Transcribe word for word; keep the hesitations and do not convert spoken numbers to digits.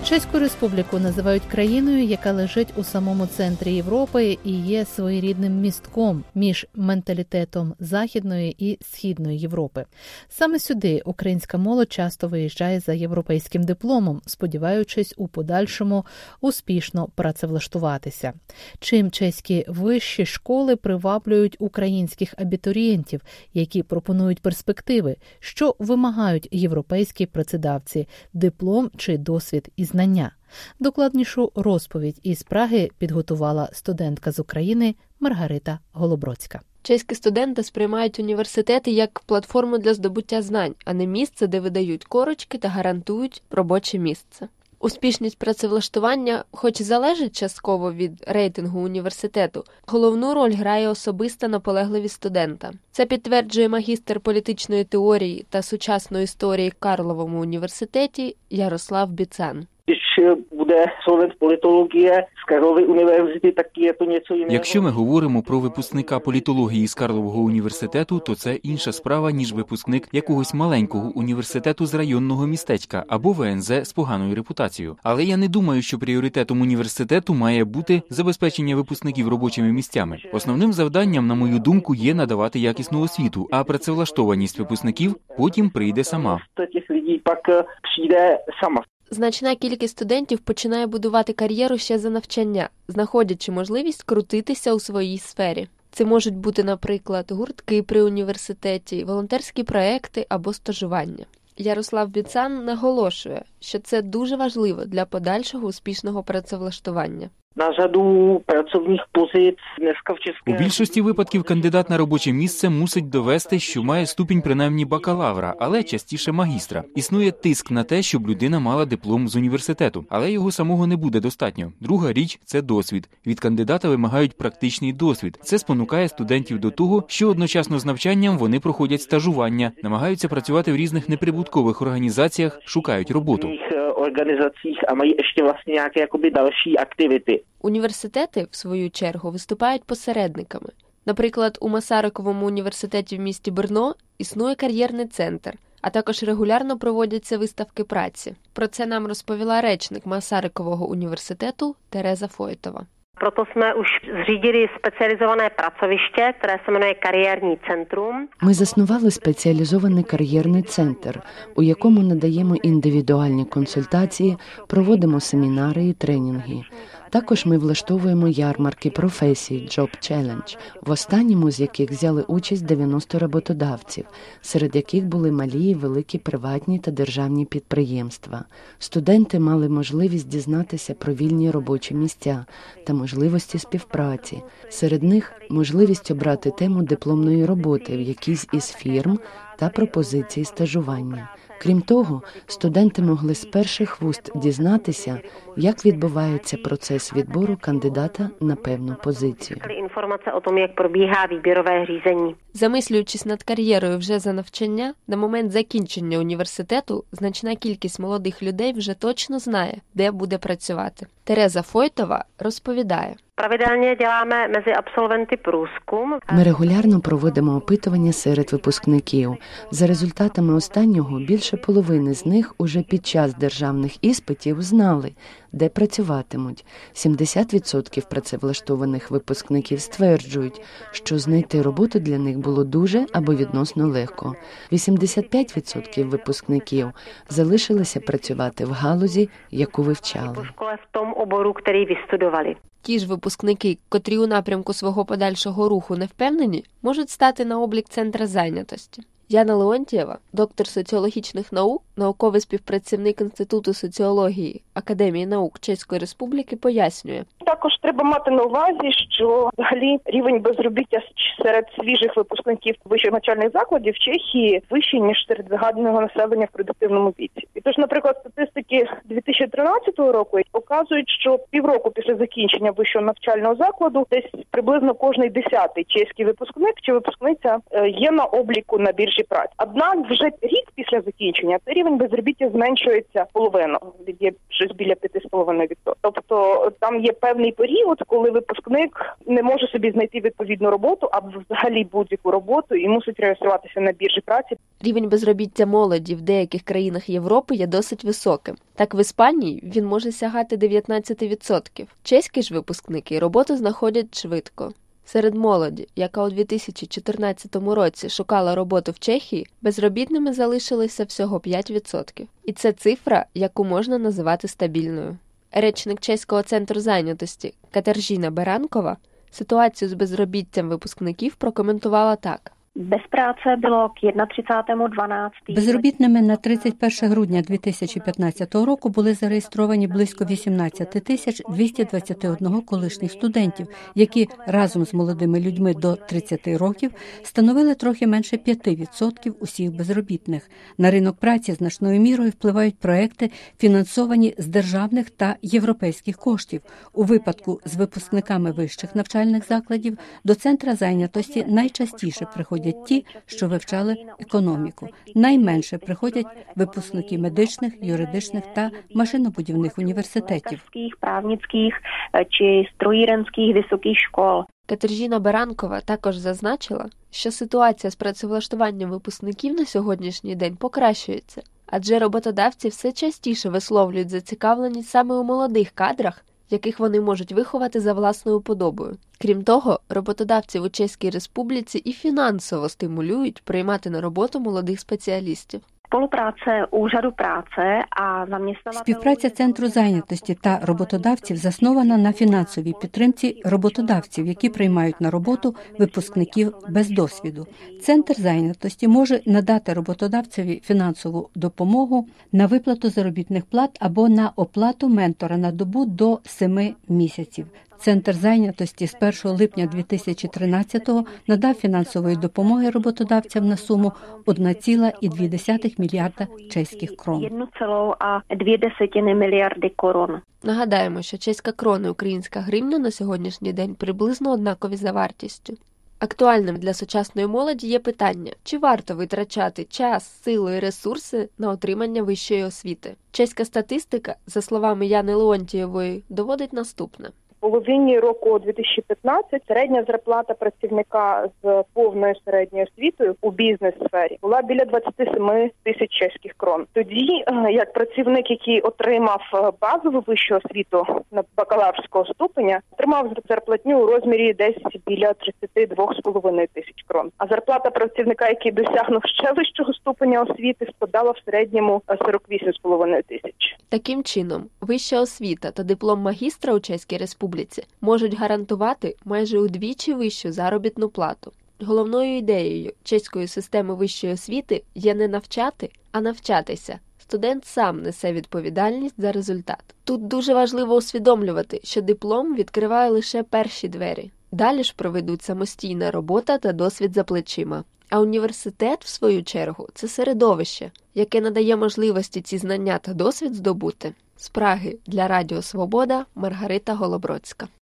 Чеську Республіку називають країною, яка лежить у самому центрі Європи і є своєрідним містком між менталітетом Західної і Східної Європи. Саме сюди українська молодь часто виїжджає за європейським дипломом, сподіваючись у подальшому успішно працевлаштуватися. Чим чеські вищі школи приваблюють українських абітурієнтів, які пропонують перспективи, що вимагають європейські працедавці – диплом чи досвід і знання. Докладнішу розповідь із Праги підготувала студентка з України Маргарита Голобродська. Чеські студенти сприймають університети як платформу для здобуття знань, а не місце, де видають корочки та гарантують робоче місце. Успішність працевлаштування, хоч і залежить частково від рейтингу університету, головну роль грає особиста наполегливість студента. Це підтверджує магістр політичної теорії та сучасної історії в Карловому університеті Ярослав Біцан. Буде абсолвент політології з Карлової університету, так є то něco jiného. Якщо ми говоримо про випускника політології з Карлового університету, то це інша справа, ніж випускник якогось маленького університету з районного містечка або В Н З з поганою репутацією. Але я не думаю, що пріоритетом університету має бути забезпечення випускників робочими місцями. Основним завданням, на мою думку, є надавати якісну освіту, а працевлаштованість випускників потім прийде сама. Тих людей пак прийде сама. Значна кількість студентів починає будувати кар'єру ще за навчання, знаходячи можливість крутитися у своїй сфері. Це можуть бути, наприклад, гуртки при університеті, волонтерські проекти або стажування. Ярослав Біцан наголошує, що це дуже важливо для подальшого успішного працевлаштування. На ряду працівних позицій днеска в Чеській. У більшості випадків кандидат на робоче місце мусить довести, що має ступінь принаймні бакалавра, але частіше магістра. Існує тиск на те, щоб людина мала диплом з університету, але його самого не буде достатньо. Друга річ – це досвід. Від кандидата вимагають практичний досвід. Це спонукає студентів до того, що одночасно з навчанням вони проходять стажування, намагаються працювати в різних неприбуткових організаціях, шукають роботу. Організаціях, а мають ще власне які якоби далі активити. Університети, в свою чергу, виступають посередниками. Наприклад, у Масариковому університеті в місті Брно існує кар'єрний центр, а також регулярно проводяться виставки праці. Про це нам розповіла речник Масарикового університету Тереза Фойтова. Proto jsme už zřídili specializované pracoviště, které se jmenuje Kariérní centrum. Ми заснували спеціалізований кар'єрний центр, у якому надаємо індивідуальні консультації, проводимо семінари і тренінги. Також ми влаштовуємо ярмарки професій Job Challenge, в останньому з яких взяли участь дев'яносто роботодавців, серед яких були малі і великі приватні та державні підприємства. Студенти мали можливість дізнатися про вільні робочі місця та можливості співпраці. Серед них можливість обрати тему дипломної роботи в якійсь із фірм та пропозиції стажування. Крім того, студенти могли з перших вуст дізнатися, як відбувається процес відбору кандидата на певну позицію. Інформація о тому, як пробігає відбірове рішення. Замислюючись над кар'єрою вже за навчання, на момент закінчення університету значна кількість молодих людей вже точно знає, де буде працювати. Тереза Фойтова розповідає. Pravidelně děláme mezi absolventy průzkum. Ми регулярно проводимо опитування серед випускників. За результатами останнього, більше половини з них уже під час державних іспитів знали, де працюватимуть. сімдесят відсотків працевлаштованих випускників стверджують, що знайти роботу для них було дуже або відносно легко. вісімдесят п'ять відсотків випускників залишилися працювати в галузі, яку вивчали. В тому обору, який вистудували. Ті ж випускники, котрі у напрямку свого подальшого руху не впевнені, можуть стати на облік Центра зайнятості. Яна Леонтьєва, доктор соціологічних наук, науковий співпрацівник Інституту соціології Академії наук Чеської Республіки, пояснює. Також треба мати на увазі, що взагалі рівень безробіття серед свіжих випускників вищих навчальних закладів в Чехії вищий, ніж серед загального населення в продуктивному віці. І тож, наприклад, статистики дві тисячі тринадцятого року показують, що півроку після закінчення вищого навчального закладу десь приблизно кожний десятий чеський випускник чи випускниця є на обліку на біржі праці. Однак вже рік після закінчення цей рівень безробіття зменшується половину, є щось біля п'ять цілих п'ять десятих відсотка. Тобто там є певний певний період, коли випускник не може собі знайти відповідну роботу або взагалі будь-яку роботу і мусить реєструватися на біржі праці. Рівень безробіття молоді в деяких країнах Європи є досить високим. Так в Іспанії він може сягати дев'ятнадцять відсотків. Чеські ж випускники роботу знаходять швидко. Серед молоді, яка у дві тисячі чотирнадцятому році шукала роботу в Чехії, безробітними залишилося всього п'ять відсотків. І це цифра, яку можна називати стабільною. Речник Чеського центру зайнятості Катержіна Беранкова ситуацію з безробіттям випускників прокоментувала так. Без праці було к тридцятому дванадцятому. Безробітними на тридцять перше грудня дві тисячі п'ятнадцятого року були зареєстровані близько вісімнадцять тисяч двісті двадцять один колишніх студентів, які разом з молодими людьми до тридцяти років становили трохи менше п'ять відсотків усіх безробітних. На ринок праці значною мірою впливають проекти, фінансовані з державних та європейських коштів. У випадку з випускниками вищих навчальних закладів до центра зайнятості найчастіше приходять ті, що вивчали економіку. Найменше приходять випускники медичних, юридичних та машинобудівних університетів. Правницьких чи строїренських високих школ. Катержіна Беранкова також зазначила, що ситуація з працевлаштуванням випускників на сьогоднішній день покращується, адже роботодавці все частіше висловлюють зацікавленість саме у молодих кадрах, яких вони можуть виховати за власною подобою. Крім того, роботодавців у Чеській Республіці і фінансово стимулюють приймати на роботу молодих спеціалістів. Співпраця Úřadu práce а zaměstnavatelů. Співпраця Центру зайнятості та роботодавців заснована на фінансовій підтримці роботодавців, які приймають на роботу випускників без досвіду. Центр зайнятості може надати роботодавцеві фінансову допомогу на виплату заробітних плат або на оплату ментора на добу до семи місяців. Центр зайнятості з першого липня дві тисячі тринадцятого надав фінансової допомоги роботодавцям на суму один цілих дві десятих мільярда чеських крон. один цілих дві мільярди корон. Нагадаємо, що чеська крона і українська гривня на сьогоднішній день приблизно однакові за вартістю. Актуальним для сучасної молоді є питання, чи варто витрачати час, силу і ресурси на отримання вищої освіти. Чеська статистика, за словами Яни Леонтієвої, доводить наступне. В половині року дві тисячі п'ятнадцятого середня зарплата працівника з повною середньою освітою у бізнес-сфері була біля двадцять сім тисяч чеських крон. Тоді, як працівник, який отримав базову вищу освіту на бакалаврського ступеня, отримав зарплатню у розмірі десь біля тридцять два з половиною тисяч крон. А зарплата працівника, який досягнув ще вищого ступеня освіти, складала в середньому сорок вісім з половиною тисяч. Таким чином, вища освіта та диплом магістра у Чеській Республіці можуть гарантувати майже удвічі вищу заробітну плату. Головною ідеєю чеської системи вищої освіти є не навчати, а навчатися. Студент сам несе відповідальність за результат. Тут дуже важливо усвідомлювати, що диплом відкриває лише перші двері. Далі ж проведуть самостійна робота та досвід за плечима. А університет, в свою чергу, це середовище, яке надає можливості ці знання та досвід здобути. З Праги для Радіо Свобода Маргарита Голобродська.